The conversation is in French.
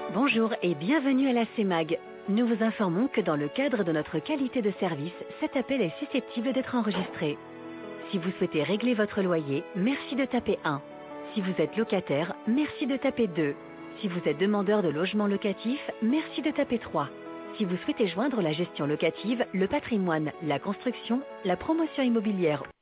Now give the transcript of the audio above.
Bonjour et bienvenue à la CEMAG. Nous vous informons que dans le cadre de notre qualité de service, cet appel est susceptible d'être enregistré. Si vous souhaitez régler votre loyer, merci de taper 1. Si vous êtes locataire, merci de taper 2. Si vous êtes demandeur de logement locatif, merci de taper 3. Si vous souhaitez joindre la gestion locative, le patrimoine, la construction, la promotion immobilière